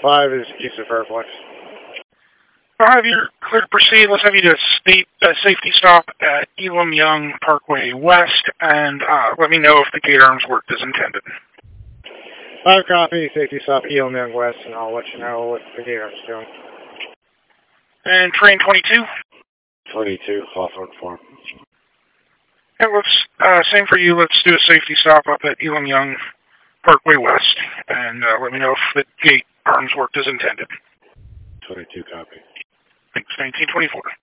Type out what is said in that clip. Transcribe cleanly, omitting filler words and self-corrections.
5 is east of Fairplex. I'll have you clear to proceed. Let's have you do a safety stop at Elam Young Parkway West, and let me know if the gate arms worked as intended. 5 copy, safety stop, Elam Young West, and I'll let you know what the gate arms doing. And train 22? 22, Hawthorne Farm. Yeah, let's, same for you. Let's do a safety stop up at Elam Young Parkway West, and let me know if the gate arms worked as intended. 22 copy. Thanks, 1924.